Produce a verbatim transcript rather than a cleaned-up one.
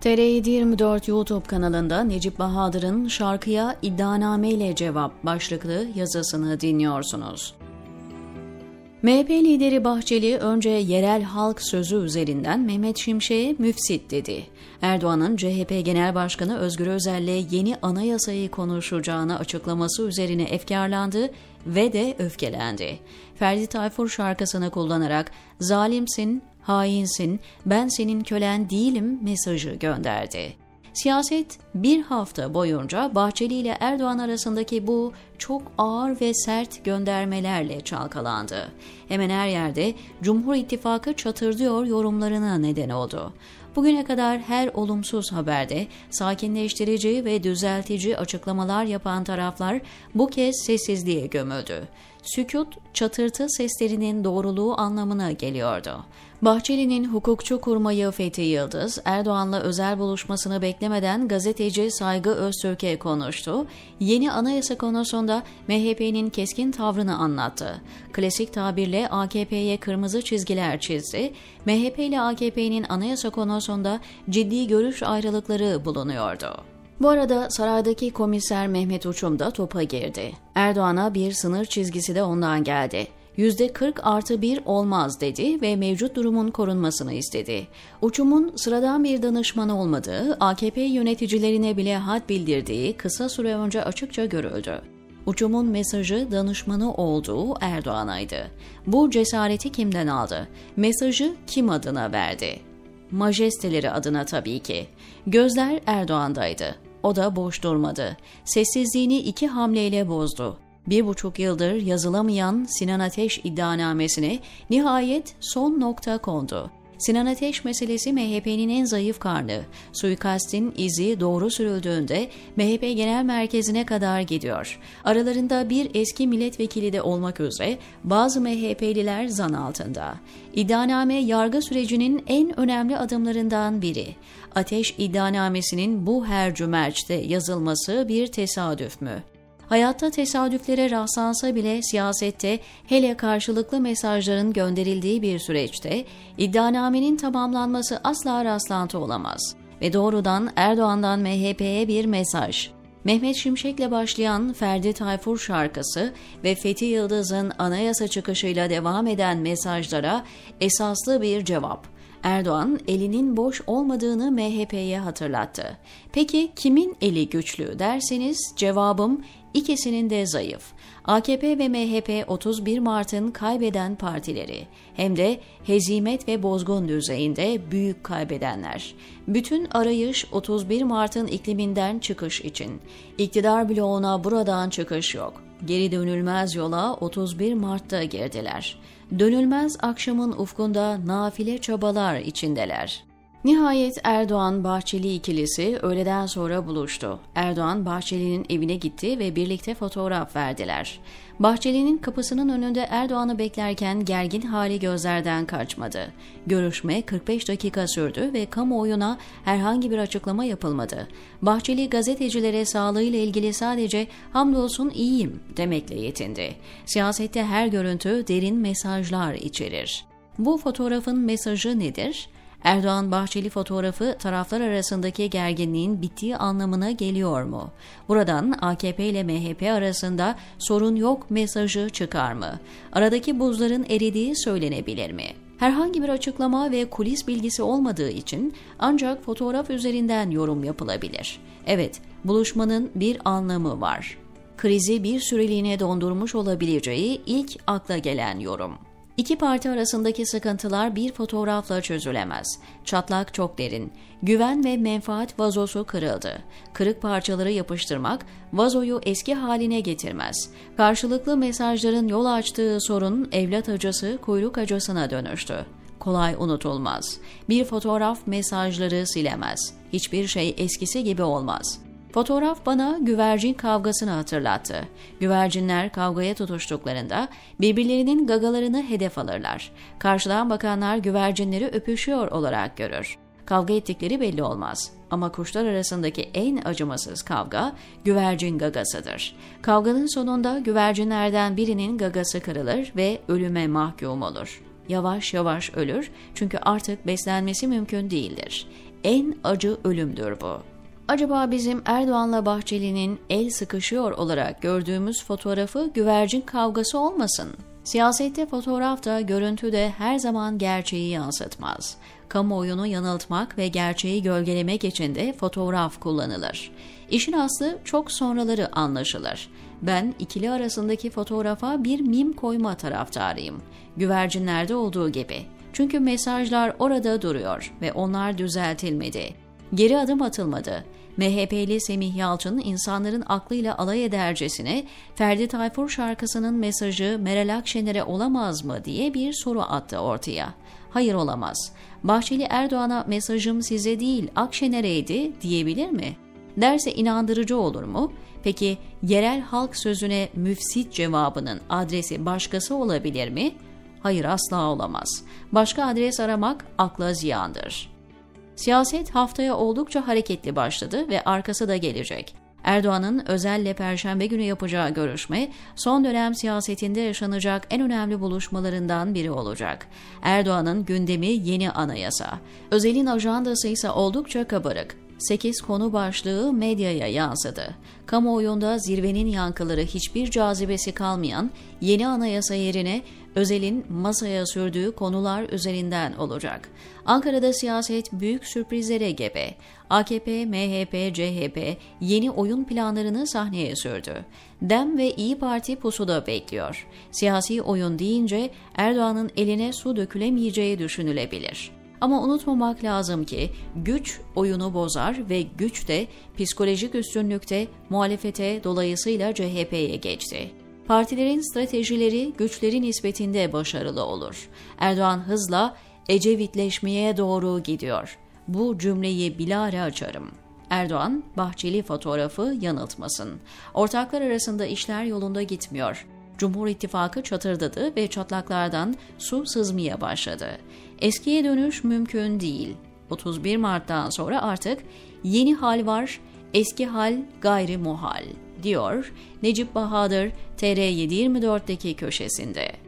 T R yedi yirmi dört YouTube kanalında Necip Bahadır'ın şarkıya iddianame ile cevap başlıklı yazısını dinliyorsunuz. M H P lideri Bahçeli önce yerel halk sözü üzerinden Mehmet Şimşek'e müfsit dedi. Erdoğan'ın C H P Genel Başkanı Özgür Özel'le yeni anayasayı konuşacağını açıklaması üzerine efkarlandı ve de öfkelendi. Ferdi Tayfur şarkısını kullanarak "Zalimsin, hainsin, ben senin kölen değilim" mesajı gönderdi. Siyaset bir hafta boyunca Bahçeli ile Erdoğan arasındaki bu çok ağır ve sert göndermelerle çalkalandı. Hemen her yerde Cumhur İttifakı çatırdıyor yorumlarına neden oldu. Bugüne kadar her olumsuz haberde sakinleştirici ve düzeltici açıklamalar yapan taraflar bu kez sessizliğe gömüldü. Sükût, çatırtı seslerinin doğruluğu anlamına geliyordu. Bahçeli'nin hukukçu kurmayı Fethi Yıldız, Erdoğan'la özel buluşmasını beklemeden gazeteci Saygı Öztürk'e konuştu. Yeni anayasa konusunda M H P'nin keskin tavrını anlattı. Klasik tabirle A K P'ye kırmızı çizgiler çizdi. M H P ile A K P'nin anayasa konusunda ciddi görüş ayrılıkları bulunuyordu. Bu arada saraydaki komiser Mehmet Uçum da topa girdi. Erdoğan'a bir sınır çizgisi de ondan geldi. yüzde kırk artı bir olmaz dedi ve mevcut durumun korunmasını istedi. Uçum'un sıradan bir danışman olmadığı, A K P yöneticilerine bile had bildirdiği kısa süre önce açıkça görüldü. Uçum'un mesajı danışmanı olduğu Erdoğan'aydı. Bu cesareti kimden aldı? Mesajı kim adına verdi? Majesteleri adına tabii ki. Gözler Erdoğan'daydı. O da boş durmadı. Sessizliğini iki hamleyle bozdu. Bir buçuk yıldır yazılamayan Sinan Ateş iddianamesine nihayet son nokta kondu. Sinan Ateş meselesi M H P'nin en zayıf karnı. Suikastin izi doğru sürüldüğünde M H P Genel Merkezi'ne kadar gidiyor. Aralarında bir eski milletvekili de olmak üzere bazı M H P'liler zan altında. İddianame yargı sürecinin en önemli adımlarından biri. Ateş iddianamesinin bu hercümerçte yazılması bir tesadüf mü? Hayatta tesadüflere rastlansa bile siyasette, hele karşılıklı mesajların gönderildiği bir süreçte iddianamenin tamamlanması asla rastlantı olamaz. Ve doğrudan Erdoğan'dan M H P'ye bir mesaj. Mehmet Şimşek'le başlayan Ferdi Tayfur şarkısı ve Fethi Yıldız'ın anayasa çıkışıyla devam eden mesajlara esaslı bir cevap. Erdoğan elinin boş olmadığını M H P'ye hatırlattı. Peki kimin eli güçlü derseniz cevabım ikisinin de zayıf. A K P ve M H P otuz bir Mart'ın kaybeden partileri, hem de hezimet ve bozgun düzeyinde büyük kaybedenler. Bütün arayış otuz bir Mart'ın ikliminden çıkış için. İktidar bloğuna buradan çıkış yok. Geri dönülmez yola otuz bir Mart'ta girdiler. Dönülmez akşamın ufkunda nafile çabalar içindeler. Nihayet Erdoğan-Bahçeli ikilisi öğleden sonra buluştu. Erdoğan Bahçeli'nin evine gitti ve birlikte fotoğraf verdiler. Bahçeli'nin kapısının önünde Erdoğan'ı beklerken gergin hali gözlerden kaçmadı. Görüşme kırk beş dakika sürdü ve kamuoyuna herhangi bir açıklama yapılmadı. Bahçeli gazetecilere sağlığıyla ilgili sadece "hamdolsun iyiyim" demekle yetindi. Siyasette her görüntü derin mesajlar içerir. Bu fotoğrafın mesajı nedir? Erdoğan-Bahçeli fotoğrafı taraflar arasındaki gerginliğin bittiği anlamına geliyor mu? Buradan A K P ile M H P arasında sorun yok mesajı çıkar mı? Aradaki buzların eridiği söylenebilir mi? Herhangi bir açıklama ve kulis bilgisi olmadığı için ancak fotoğraf üzerinden yorum yapılabilir. Evet, buluşmanın bir anlamı var. Krizi bir süreliğine dondurmuş olabileceği ilk akla gelen yorum. İki parti arasındaki sıkıntılar bir fotoğrafla çözülemez. Çatlak çok derin. Güven ve menfaat vazosu kırıldı. Kırık parçaları yapıştırmak vazoyu eski haline getirmez. Karşılıklı mesajların yol açtığı sorun evlat acısı kuyruk acısına dönüştü. Kolay unutulmaz. Bir fotoğraf mesajları silemez. Hiçbir şey eskisi gibi olmaz. Fotoğraf bana güvercin kavgasını hatırlattı. Güvercinler kavgaya tutuştuklarında birbirlerinin gagalarını hedef alırlar. Karşıdan bakanlar güvercinleri öpüşüyor olarak görür. Kavga ettikleri belli olmaz. Ama kuşlar arasındaki en acımasız kavga güvercin gagasıdır. Kavganın sonunda güvercinlerden birinin gagası kırılır ve ölüme mahkum olur. Yavaş yavaş ölür çünkü artık beslenmesi mümkün değildir. en acı ölümdür bu. Acaba bizim Erdoğan'la Bahçeli'nin el sıkışıyor olarak gördüğümüz fotoğrafı güvercin kavgası olmasın? Siyasette fotoğraf da görüntü de her zaman gerçeği yansıtmaz. Kamuoyunu yanıltmak ve gerçeği gölgelemek için de fotoğraf kullanılır. İşin aslı çok sonraları anlaşılır. Ben ikili arasındaki fotoğrafa bir mim koyma taraftarıyım. Güvercinlerde olduğu gibi. Çünkü mesajlar orada duruyor ve onlar düzeltilmedi. Geri adım atılmadı. M H P'li Semih Yalçın insanların aklıyla alay edercesine Ferdi Tayfur şarkısının mesajı Meral Akşener'e olamaz mı diye bir soru attı ortaya. Hayır, olamaz. Bahçeli Erdoğan'a mesajım size değil Akşener'eydi diyebilir mi? Derse inandırıcı olur mu? Peki yerel halk sözüne müfsit cevabının adresi başkası olabilir mi? Hayır, asla olamaz. Başka adres aramak akla ziyandır. Siyaset haftaya oldukça hareketli başladı ve arkası da gelecek. Erdoğan'ın Özel'le Perşembe günü yapacağı görüşme, son dönem siyasetinde yaşanacak en önemli buluşmalarından biri olacak. Erdoğan'ın gündemi yeni anayasa. Özel'in ajandası ise oldukça kabarık. sekiz konu başlığı medyaya yansıdı. Kamuoyunda zirvenin yankıları hiçbir cazibesi kalmayan yeni anayasa yerine Özel'in masaya sürdüğü konular üzerinden olacak. Ankara'da siyaset büyük sürprizlere gebe. A K P, M H P, C H P yeni oyun planlarını sahneye sürdü. DEM ve İyi Parti pusuda bekliyor. Siyasi oyun deyince Erdoğan'ın eline su dökülemeyeceği düşünülebilir. Ama unutmamak lazım ki güç oyunu bozar ve güç de psikolojik üstünlükte muhalefete dolayısıyla C H P'ye geçti. Partilerin stratejileri güçlerin nispetinde başarılı olur. Erdoğan hızla Ecevitleşmeye doğru gidiyor. Bu cümleyi bilahare açarım. Erdoğan, Bahçeli fotoğrafı yanıltmasın. Ortaklar arasında işler yolunda gitmiyor. Cumhur İttifakı çatırdadı ve çatlaklardan su sızmaya başladı. Eskiye dönüş mümkün değil. otuz bir Mart'tan sonra artık yeni hal var, eski hal gayri muhal, diyor Necip Bahadır T R yedi yirmi dört'teki köşesinde.